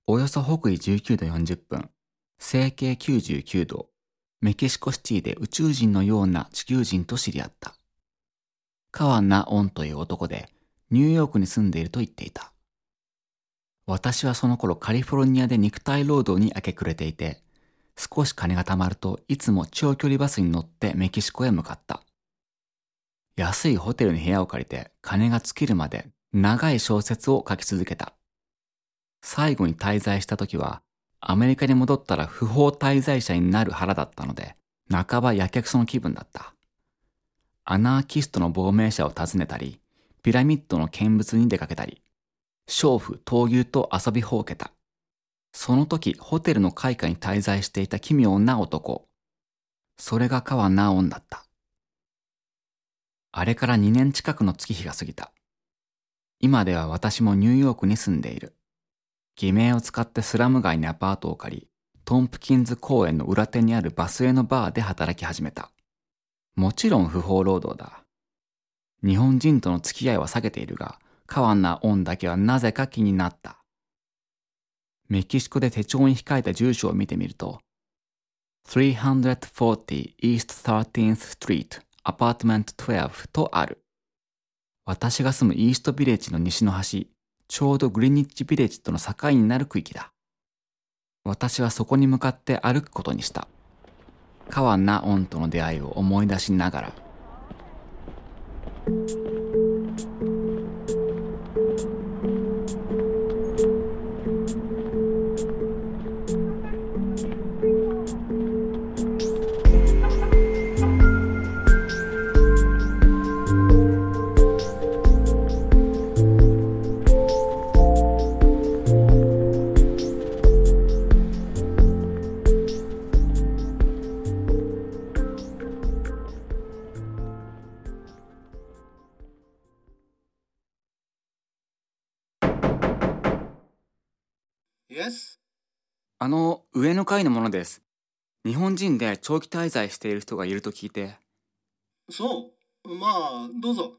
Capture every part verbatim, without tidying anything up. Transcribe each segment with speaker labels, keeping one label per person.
Speaker 1: およそ北緯じゅうきゅうどよんじゅっぷん、西経きゅうじゅうきゅうど、メキシコシティで宇宙人のような地球人と知り合った。川ナオンという男でニューヨークに住んでいると言っていた。私はその頃カリフォルニアで肉体労働に明け暮れていて、少し金が貯まるといつも長距離バスに乗ってメキシコへ向かった。安いホテルに部屋を借りて金が尽きるまで長い小説を書き続けた。最後に滞在した時はアメリカに戻ったら不法滞在者になる腹だったので、半ばやけくその気分だった。アナーキストの亡命者を訪ねたり、ピラミッドの見物に出かけたり、娼婦闘牛と遊びほうけた。その時ホテルの階下に滞在していた奇妙な男。それが川ナオンだった。あれからにねん近くの月日が過ぎた。今では私もニューヨークに住んでいる。偽名を使ってスラム街にアパートを借り、トンプキンズ公園の裏手にあるバスへのバーで働き始めた。もちろん不法労働だ。日本人との付き合いは避けているが、川ナオンだけはなぜか気になった。メキシコで手帳に控えた住所を見てみると、さんびゃくよんじゅう East サーティーンス Street、アパートメントじゅうにとある。私が住むイーストビレッジの西の端、ちょうどグリニッジビレッジとの境になる区域だ。私はそこに向かって歩くことにした。川ナオンとの出会いを思い出しながら。
Speaker 2: Yes?
Speaker 1: あの、上の階のものです。日本人で長期滞在している人がいると聞いて。
Speaker 2: そう。まあ、どうぞ。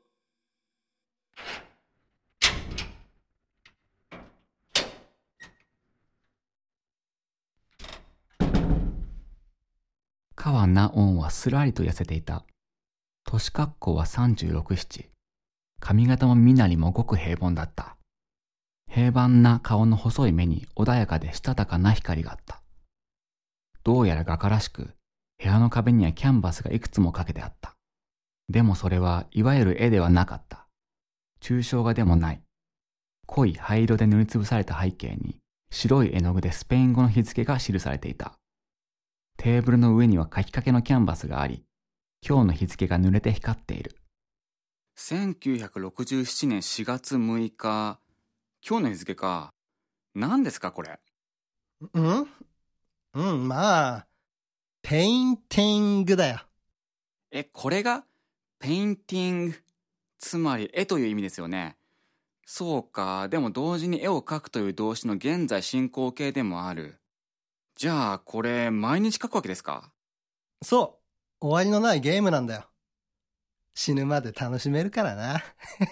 Speaker 1: 川ナオンはすらりと痩せていた。年格好はさんじゅうろく、なな。髪型も身なりもごく平凡だった。平凡な顔の細い目に穏やかでしたたかな光があった。どうやら画家らしく、部屋の壁にはキャンバスがいくつもかけてあった。でもそれはいわゆる絵ではなかった。抽象画でもない。濃い灰色で塗りつぶされた背景に、白い絵の具でスペイン語の日付が記されていた。テーブルの上には書きかけのキャンバスがあり、今日の日付が濡れて光っている。せんきゅうひゃくろくじゅうななねんしがつむいか、今日の日付か。何ですかこれ。
Speaker 2: うんうん、まあ、ペインティングだよ。
Speaker 1: え、これがペインティング、つまり絵という意味ですよね。そうか、でも同時に絵を描くという動詞の現在進行形でもある。じゃあこれ毎日描くわけですか？
Speaker 2: そう。終わりのないゲームなんだよ。死ぬまで楽しめるからな。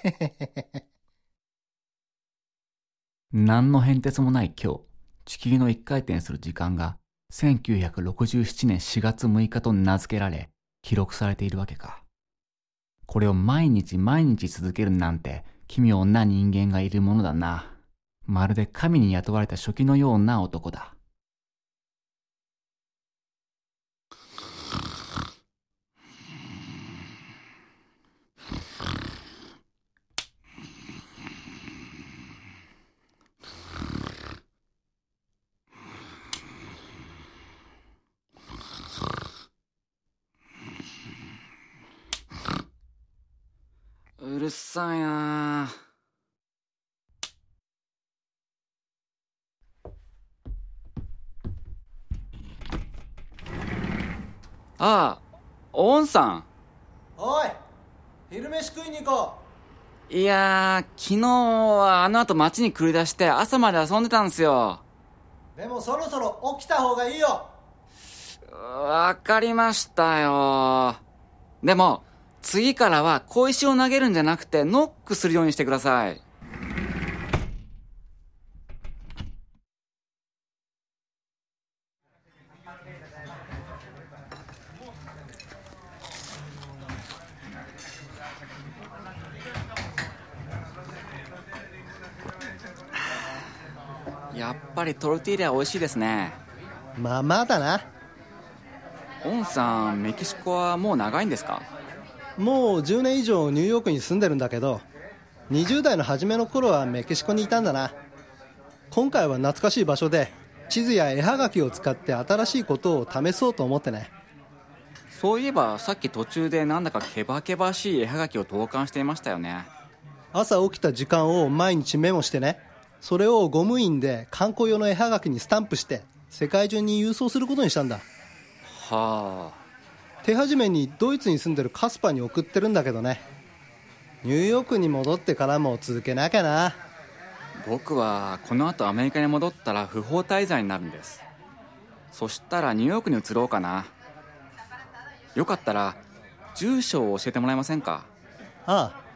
Speaker 1: 何の変哲もない今日、地球の一回転する時間がせんきゅうひゃくろくじゅうななねんしがつむいかと名付けられ、記録されているわけか。これを毎日毎日続けるなんて奇妙な人間がいるものだな。まるで神に雇われた初期のような男だ。うるさいなあ。ああ、オンさん。
Speaker 2: おい、昼飯食いに行こ
Speaker 1: う。いやー、昨日はあの後街に繰り出して朝まで遊んでたんすよ。
Speaker 2: でもそろそろ起きた方がいいよ。
Speaker 1: わかりましたよ。でも次からは小石を投げるんじゃなくてノックするようにしてください。 やっぱりトルティーヤ美味しいですね。
Speaker 2: まあまあだな。
Speaker 1: オンさん、メキシコはもう長いんですか？
Speaker 2: もうじゅうねん以上ニューヨークに住んでるんだけど、にじゅう代の初めの頃はメキシコにいたんだな。今回は懐かしい場所で地図や絵はがきを使って新しいことを試そうと思ってね。
Speaker 1: そういえばさっき途中でなんだかケバケバしい絵はがきを投函していましたよね。
Speaker 2: 朝起きた時間を毎日メモしてね、それをゴム印で観光用の絵はがきにスタンプして世界中に郵送することにしたんだ。
Speaker 1: はあ。
Speaker 2: 手始めにドイツに住んでるカスパに送ってるんだけどね。ニューヨークに戻ってからも続けなきゃな。
Speaker 1: 僕はこの後アメリカに戻ったら不法滞在になるんです。そしたらニューヨークに移ろうかな。よかったら住所を教えてもらえませんか？
Speaker 2: ああ。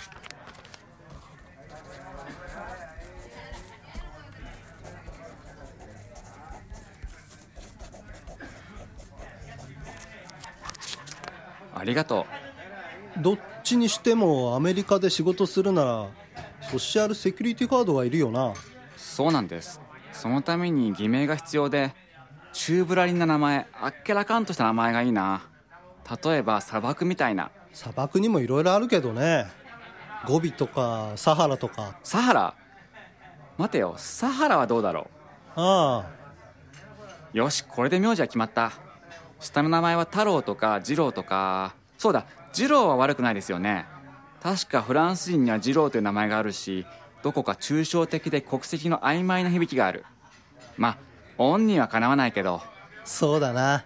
Speaker 1: ありがと
Speaker 2: どっちにしてもアメリカで仕事するならソシャルセキュリティカードがいるよな。
Speaker 1: う。そうなんです。そのために偽名が必要で、中ぶらりんな名前、あっけらかんとした名前がいいな。例えば砂漠みたいな。
Speaker 2: 砂漠にもいろいろあるけどね。ゴビとかサハラとか。
Speaker 1: サハラ？待てよ、サハラはどうだろ
Speaker 2: ああ。
Speaker 1: う。よし、これで名字は決まった。下の名前は太郎とか二郎とか。そうだ、二郎は悪くないですよね。確かフランス人には二郎という名前があるし、どこか抽象的で国籍の曖昧な響きがある。まあ恩にはかなわないけど。
Speaker 2: そうだな。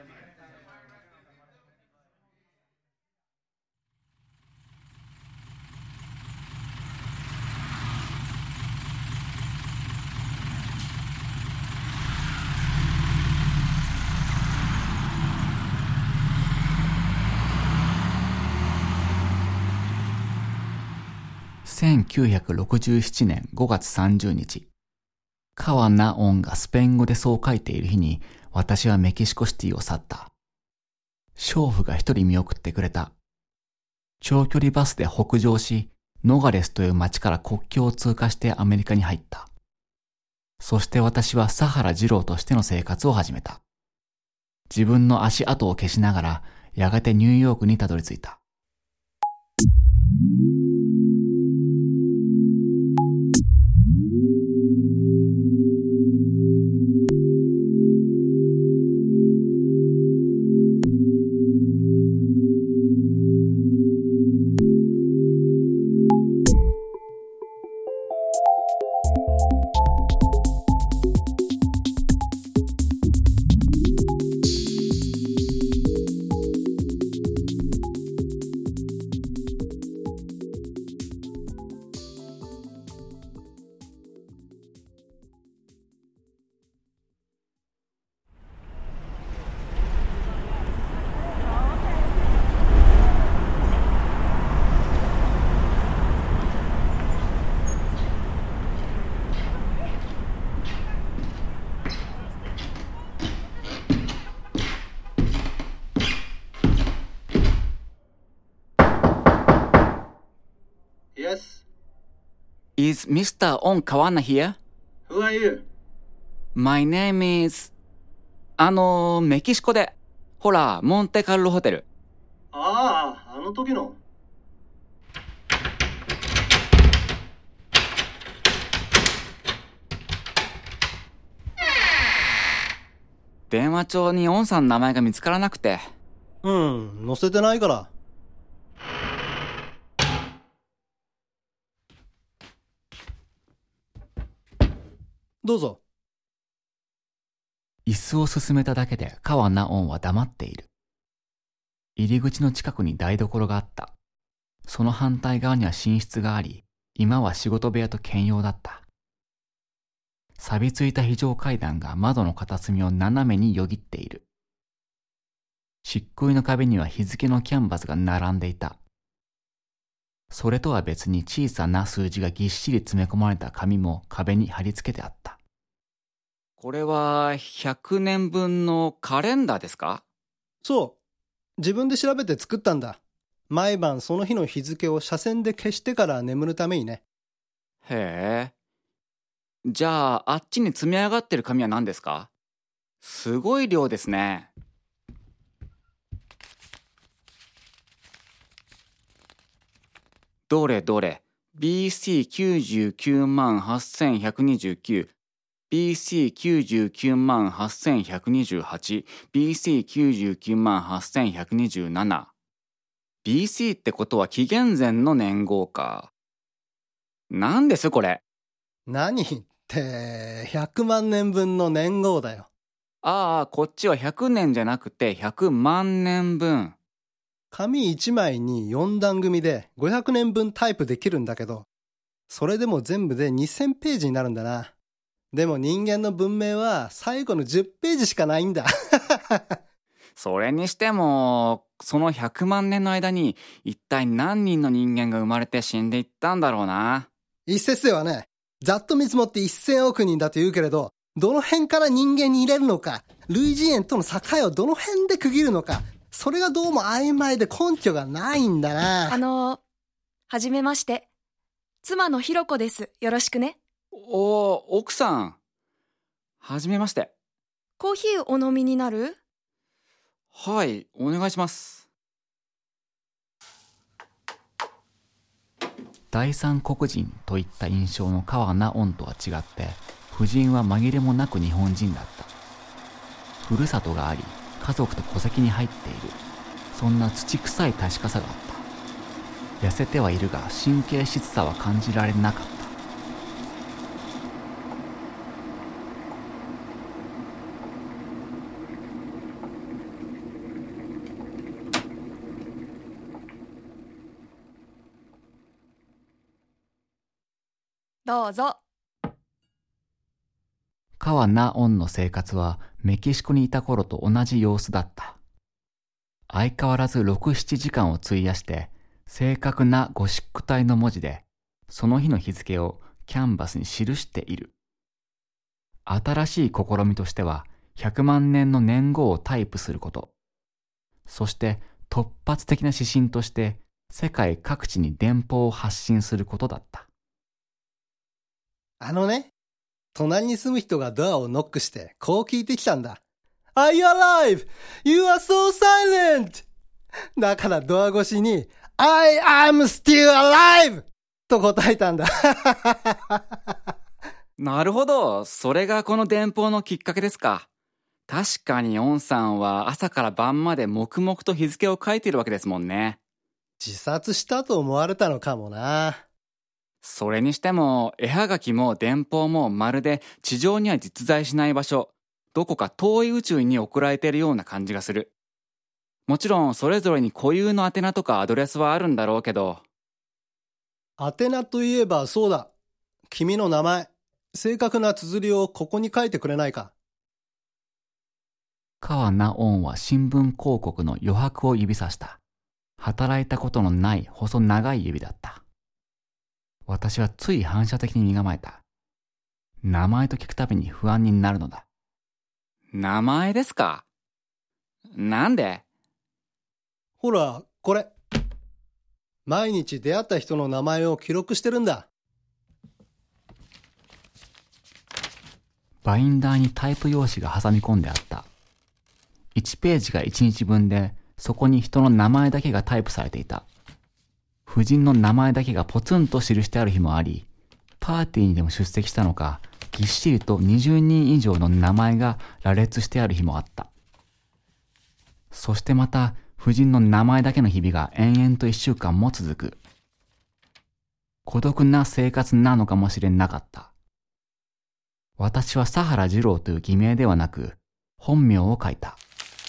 Speaker 1: せんきゅうひゃくろくじゅうななねんごがつさんじゅうにち、川名音がスペイン語でそう書いている日に、私はメキシコシティを去った。娼婦が一人見送ってくれた。長距離バスで北上し、ノガレスという町から国境を通過してアメリカに入った。そして私はサハラ二郎としての生活を始めた。自分の足跡を消しながら、やがてニューヨークにたどり着いた。
Speaker 2: Yes.
Speaker 1: Is ミスター On Kawana here?
Speaker 2: Who are you?
Speaker 1: My name is... あの、メキシコで。ほら、モンテカルロホテル。
Speaker 2: ああ、あの時の。
Speaker 1: 電話帳にオンさんの名前が見つからなくて。
Speaker 2: うん、載せてないから。どうぞ。
Speaker 1: 椅子を進めただけで川名音は黙っている。入り口の近くに台所があった。その反対側には寝室があり、今は仕事部屋と兼用だった。錆びついた非常階段が窓の片隅を斜めによぎっている。漆喰の壁には日付のキャンバスが並んでいた。それとは別に小さな数字がぎっしり詰め込まれた紙も壁に貼り付けてあった。これはひゃくねんぶんのカレンダーですか？
Speaker 2: そう。自分で調べて作ったんだ。毎晩その日の日付を斜線で消してから眠るためにね。
Speaker 1: へえ。 じゃあ、あっちに積み上がってる紙は何ですか？すごい量ですね。どれどれ。ビーシーきゅうじゅうきゅうまんはっせんひゃくにじゅうきゅう、ビーシーきゅうじゅうきゅうまんはっせんひゃくにじゅうはち、ビーシーきゅうじゅうきゅうまんはっせんひゃくにじゅうなな。ビーシー ってことは紀元前の年号か。なんですこれ？
Speaker 2: 何ってひゃくまんねんぶんの年号だよ。
Speaker 1: ああ、こっちはひゃくねんじゃなくてひゃくまんねんぶん。
Speaker 2: 紙いちまいによん段組でごひゃくねんぶんタイプできるんだけど、それでも全部でにせんページになるんだな。でも人間の文明は最後のじゅっページしかないんだ。
Speaker 1: それにしても、そのひゃくまんねんの間に一体何人の人間が生まれて死んでいったんだろうな。
Speaker 2: 一説ではね、ざっと見積もってせんおくにんだと言うけれど、どの辺から人間に入れるのか、類人猿との境をどの辺で区切るのか、それがどうも曖昧で根拠がないんだな。
Speaker 3: あのー、はじめまして。妻のひろこです。よろしくね。
Speaker 1: おー、奥さん。はじめまして。
Speaker 3: コーヒーお飲みになる？
Speaker 1: はい、お願いします。第三黒人といった印象の川名音とは違って、夫人は紛れもなく日本人だった。ふるさとがあり、家族と戸籍に入っている。そんな土臭い確かさがあった。痩せてはいるが神経質さは感じられなかった。
Speaker 3: どうぞ。
Speaker 1: 川名音の生活はメキシコにいた頃と同じ様子だった。相変わらずろく、ななじかんを費やして正確なゴシック体の文字でその日の日付をキャンバスに記している。新しい試みとしてはひゃくまんねんの年号をタイプすること。そして突発的な指針として世界各地に電報を発信することだった。
Speaker 2: あのね、隣に住む人がドアをノックしてこう聞いてきたんだ。Are you alive? You are so silent! だからドア越しに I am still alive! と答えたんだ。
Speaker 1: なるほど、それがこの電報のきっかけですか。確かにオンさんは朝から晩まで黙々と日付を書いているわけですもんね。
Speaker 2: 自殺したと思われたのかもな。
Speaker 1: それにしても絵はがきも電報もまるで地上には実在しない場所、どこか遠い宇宙に送られているような感じがする。もちろんそれぞれに固有の宛名とかアドレスはあるんだろうけど。
Speaker 2: 宛名といえばそうだ。君の名前、正確な綴りをここに書いてくれないか。
Speaker 1: 川名音は新聞広告の余白を指さした。働いたことのない細長い指だった。私はつい反射的に身構えた。名前と聞くたびに不安になるのだ。名前ですか？なんで？
Speaker 2: ほら、これ。毎日出会った人の名前を記録してるんだ。
Speaker 1: バインダーにタイプ用紙が挟み込んであった。いちページがいちにちぶんで、そこに人の名前だけがタイプされていた。夫人の名前だけがポツンと記してある日もあり、パーティーにでも出席したのか、ぎっしりとにじゅうにん以上の名前が羅列してある日もあった。そしてまた、夫人の名前だけの日々が延々といっしゅうかんも続く。孤独な生活なのかもしれなかった。私は佐原二郎という偽名ではなく、本名を書いた。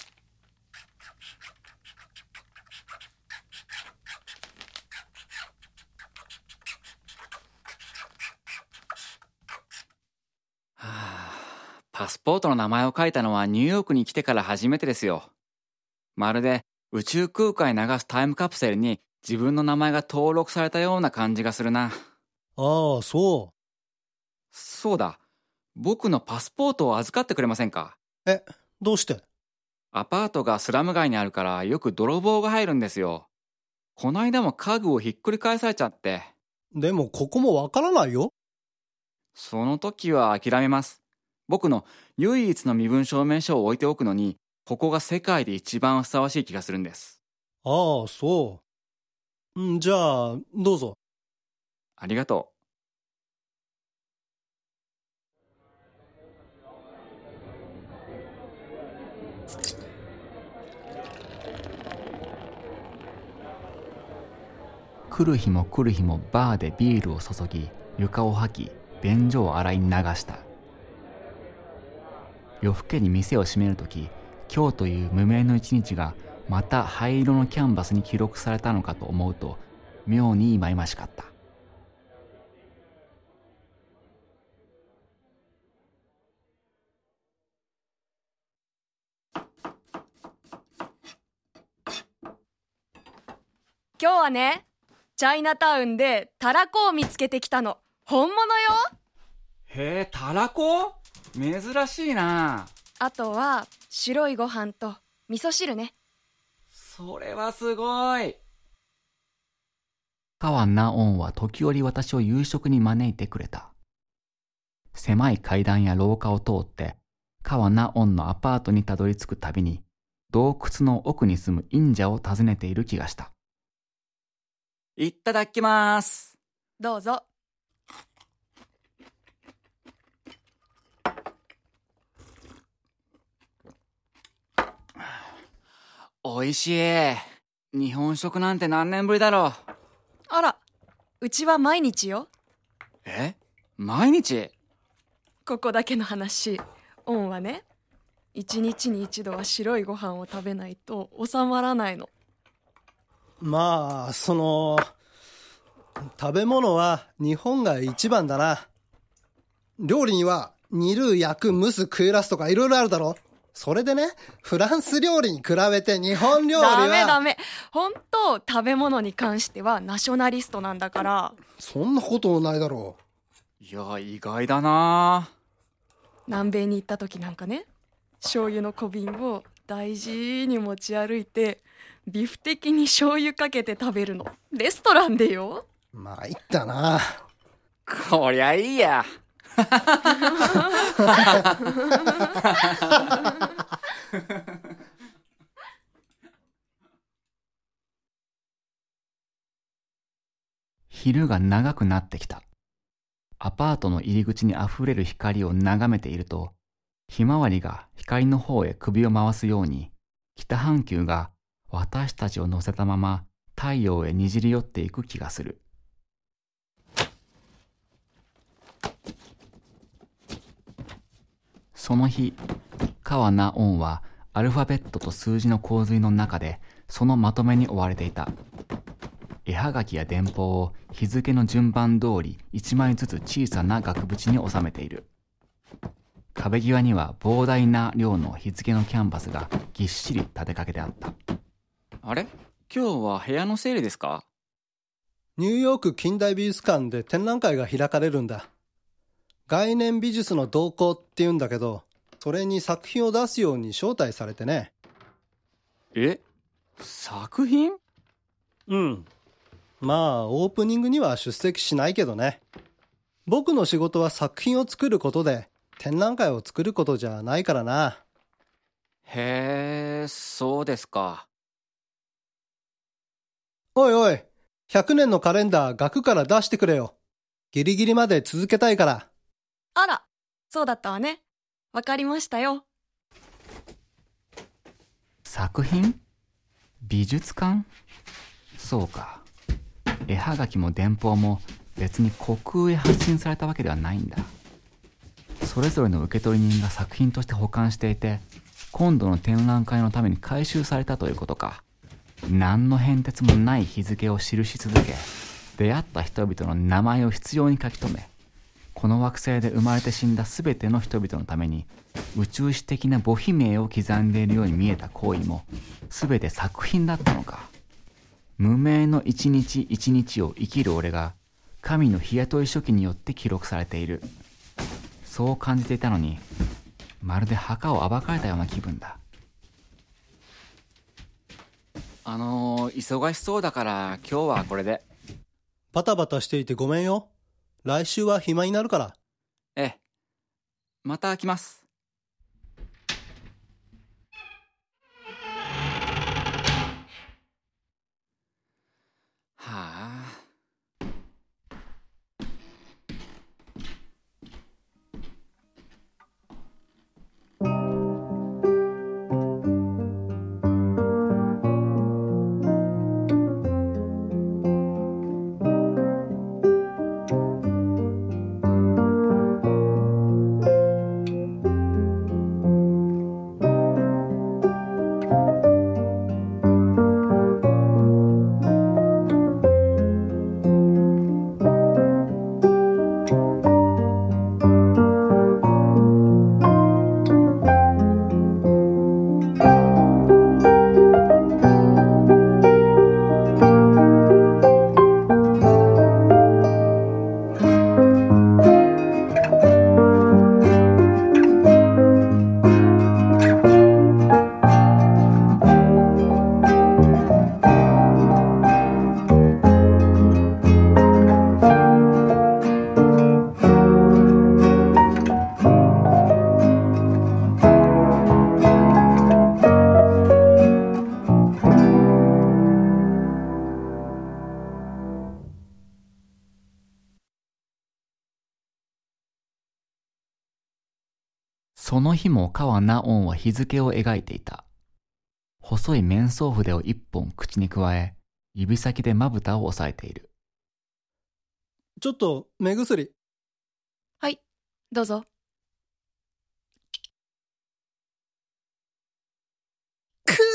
Speaker 1: パスポートの名前を書いたのはニューヨークに来てから初めてですよ。まるで宇宙空間に流すタイムカプセルに自分の名前が登録されたような感じがするな。
Speaker 2: ああ、そう。
Speaker 1: そうだ。僕のパスポートを預かってくれませんか？
Speaker 2: え、どうして？
Speaker 1: アパートがスラム街にあるからよく泥棒が入るんですよ。こないだも家具をひっくり返されちゃって。
Speaker 2: でもここもわからないよ。
Speaker 1: その時は諦めます。僕の唯一の身分証明書を置いておくのに、ここが世界で一番ふさわしい気がするんです。
Speaker 2: ああ、そう。んじゃあ、どうぞ。
Speaker 1: ありがとう。来る日も来る日もバーでビールを注ぎ、床を掃き、便所を洗い流した。夜更けに店を閉めるとき、今日という無名の一日がまた灰色のキャンバスに記録されたのかと思うと、妙に忌々しかった。
Speaker 3: 今日はね、チャイナタウンでたらこを見つけてきたの。本物よ。
Speaker 1: へえ、たらこ？珍しいな。
Speaker 3: あとは白いご飯と味噌汁ね。
Speaker 1: それはすごい。川ナオンは時折私を夕食に招いてくれた。狭い階段や廊下を通って川ナオンのアパートにたどり着くたびに、洞窟の奥に住む忍者を訪ねている気がした。いただきます。
Speaker 3: どうぞ。
Speaker 1: おいしい。日本食なんて何年ぶりだろう。
Speaker 3: あら、うちは毎日よ。
Speaker 1: え？毎日？
Speaker 3: ここだけの話、オンはね、一日に一度は白いご飯を食べないと収まらないの。
Speaker 2: まあ、その、食べ物は日本が一番だな。料理には煮る、焼く、蒸す、食いらすとかいろいろあるだろ。それでね、フランス料理に比べて日本料理は。
Speaker 3: ダメダメ。本当、食べ物に関してはナショナリストなんだから。
Speaker 2: そんなこともないだろ
Speaker 1: う。いや、意外だな。
Speaker 3: 南米に行った時なんかね、醤油の小瓶を大事に持ち歩いて、ビフテキに醤油かけて食べるの。レストランでよ。
Speaker 2: まあ、いったな。
Speaker 1: こりゃいいや。昼が長くなってきた。アパートの入り口にあふれる光を眺めていると、ひまわりが光の方へ首を回すように、北半球が私たちを乗せたまま太陽へにじり寄っていく気がする。その日、川ナオンはアルファベットと数字の洪水の中でそのまとめに追われていた。絵はがきや電報を日付の順番通り一枚ずつ小さな額縁に収めている。壁際には膨大な量の日付のキャンバスがぎっしり立てかけてあった。あれ？今日は部屋の整理ですか？
Speaker 2: ニューヨーク近代美術館で展覧会が開かれるんだ。概念美術の動向って言うんだけど、それに作品を出すように招待されてね。
Speaker 1: え？作品？
Speaker 2: うん。まあ、オープニングには出席しないけどね。僕の仕事は作品を作ることで、展覧会を作ることじゃないからな。
Speaker 1: へえ、そうですか。
Speaker 2: おいおい、ひゃくねんのカレンダー額から出してくれよ。ギリギリまで続けたいから。
Speaker 3: あら、そうだったわね。わかりましたよ。
Speaker 1: 作品？美術館？そうか。絵はがきも電報も別に虚空へ発信されたわけではないんだ。それぞれの受取人が作品として保管していて、今度の展覧会のために回収されたということか。何の変哲もない日付を記し続け、出会った人々の名前を必要に書き留め、この惑星で生まれて死んだすべての人々のために宇宙史的な母碑名を刻んでいるように見えた行為もすべて作品だったのか。無名の一日一日を生きる俺が神の日雇い書記によって記録されている。そう感じていたのに、まるで墓を暴かれたような気分だ。あのー、忙しそうだから今日はこれで。
Speaker 2: バタバタしていてごめんよ。来週は暇になるから。
Speaker 1: また来ます。はあ。その日も川ナオンは日付を描いていた。細い面相筆を一本口に加え、指先でまぶたを押さえている。
Speaker 2: ちょっと目薬。
Speaker 3: はい、どうぞ。
Speaker 2: くー。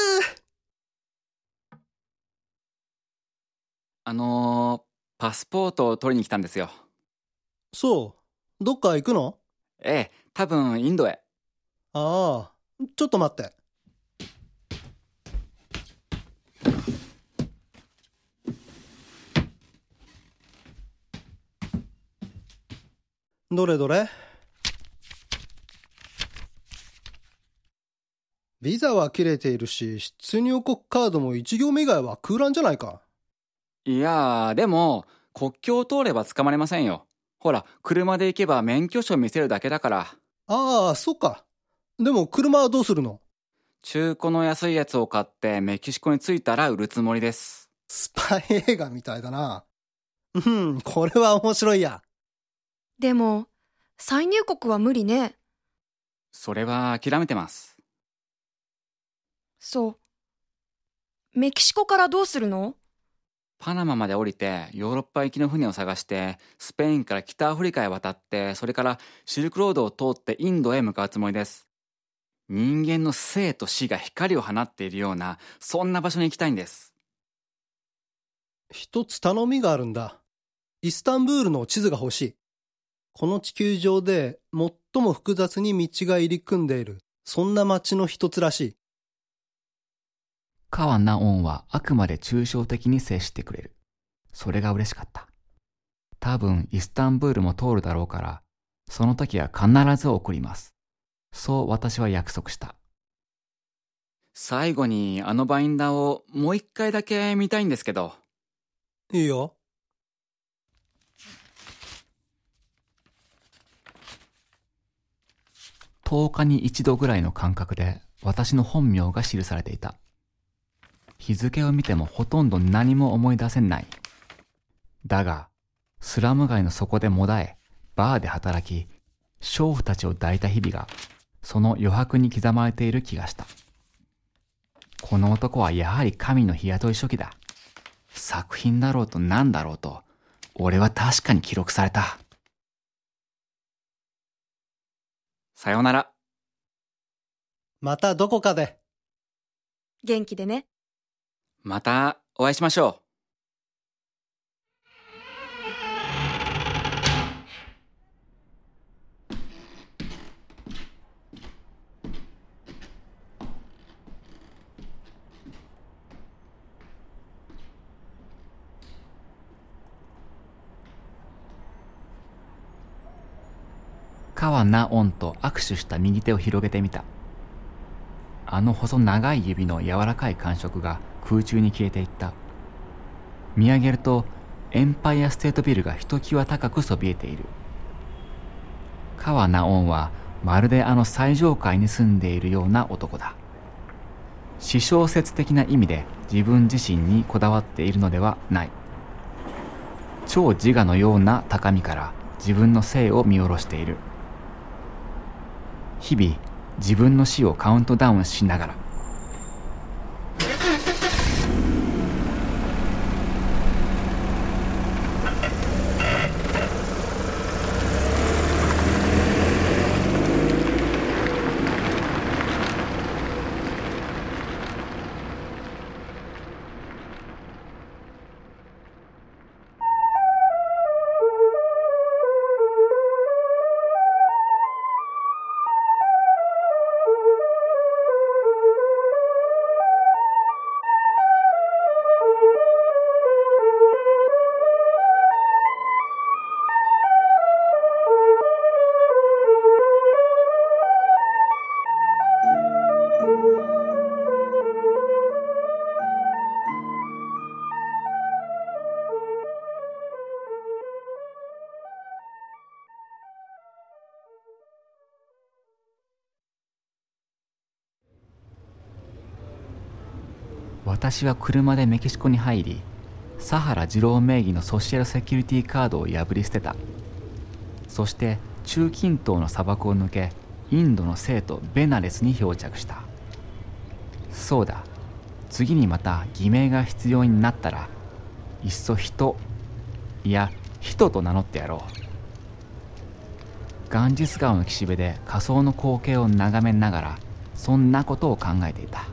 Speaker 1: あのー、パスポートを取りに来たんですよ。
Speaker 2: そう、どっか行くの？
Speaker 1: ええ、多分インドへ。
Speaker 2: ああ、ちょっと待って。どれどれ？ビザは切れているし、出入国カードも一行目以外は空欄じゃないか。
Speaker 1: いやー、でも国境を通れば捕まれませんよ。ほら、車で行けば免許証見せるだけだから。
Speaker 2: ああ、そっか。でも車はどうするの？
Speaker 1: 中古の安いやつを買ってメキシコに着いたら売るつもりです。
Speaker 2: スパイ映画みたいだな。うん、これは面白いや。
Speaker 3: でも再入国は無理ね。
Speaker 1: それは諦めてます。
Speaker 3: そう。メキシコからどうするの？
Speaker 1: パナマまで降りてヨーロッパ行きの船を探して、スペインから北アフリカへ渡って、それからシルクロードを通ってインドへ向かうつもりです。人間の生と死が光を放っているような、そんな場所に行きたいんです。
Speaker 2: 一つ頼みがあるんだ。イスタンブールの地図が欲しい。この地球上で最も複雑に道が入り組んでいる、そんな街の一つらしい。
Speaker 1: 川ナオンはあくまで抽象的に接してくれる。それが嬉しかった。多分イスタンブールも通るだろうから、その時は必ず送ります。そう私は約束した。最後にあのバインダーをもう一回だけ見たいんですけど。
Speaker 2: いいよ。
Speaker 1: とおかに一度ぐらいの間隔で私の本名が記されていた。日付を見てもほとんど何も思い出せない。だが、スラム街の底でもだえ、バーで働き、娼婦たちを抱いた日々が、その余白に刻まれている気がした。この男はやはり神の日雇い書記だ。作品だろうと何だろうと、俺は確かに記録された。さよなら。
Speaker 2: またどこかで。
Speaker 3: 元気でね。
Speaker 1: またお会いしましょう。川ナオンと握手した右手を広げてみた。あの細長い指の柔らかい感触が空中に消えていった。見上げるとエンパイアステートビルがひときわ高くそびえている。 川名音はまるであの最上階に住んでいるような男だ。私小説的な意味で自分自身にこだわっているのではない。超自我のような高みから自分の生を見下ろしている。日々自分の死をカウントダウンしながら。私は車でメキシコに入り、サハラ二郎名義のソシャルセキュリティカードを破り捨てた。そして中近東の砂漠を抜け、インドの聖都ベナレスに漂着した。そうだ、次にまた偽名が必要になったら、いっそ人、いや人と名乗ってやろう。ガンジス川の岸辺で仮想の光景を眺めながら、そんなことを考えていた。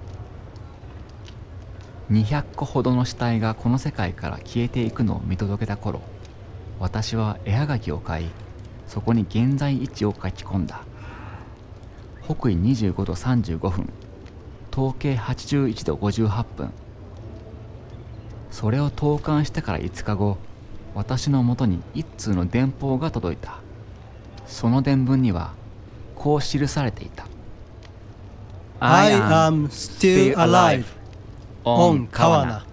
Speaker 1: にひゃっこほどの死体がこの世界から消えていくのを見届けた頃、私は絵はがきを買い、そこに現在位置を書き込んだ。北緯にじゅうごどさんじゅうごふん、東経はちじゅういちどごじゅうはっぷん。それを投函してからいつかご、私のもとに一通の電報が届いた。その電文にはこう記されていた。
Speaker 2: I am still alive on 川名。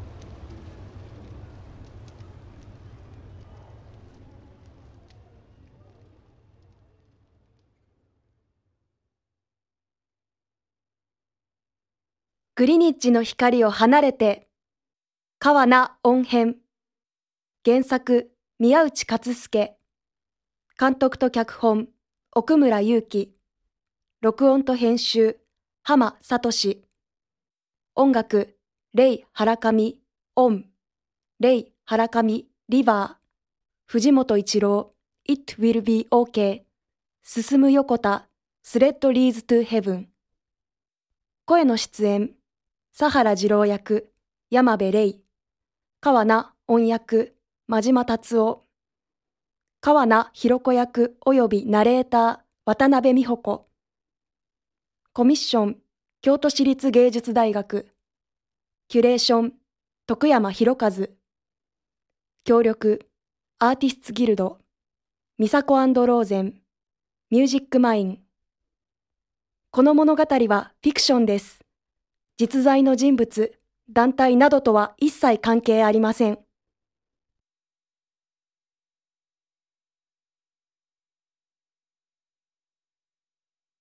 Speaker 3: グリニッジの光を離れて。川名音編。原作宮内勝介。監督と脚本奥村勇輝。録音と編集浜聡。音楽レイ・ハラカミオン、レイ・ハラカミリバー、藤本一郎 It will be OK、 進む横田スレッドリーズトゥヘブン。声の出演佐原二郎役山部レイ、川名音役真島達夫、川名ひろ子役およびナレーター渡辺美穂子。コミッション京都市立芸術大学。キュレーション徳山博和。協力アーティスツギルド、ミサコ&ローゼン、ミュージックマイン。この物語はフィクションです。実在の人物、団体などとは一切関係ありません。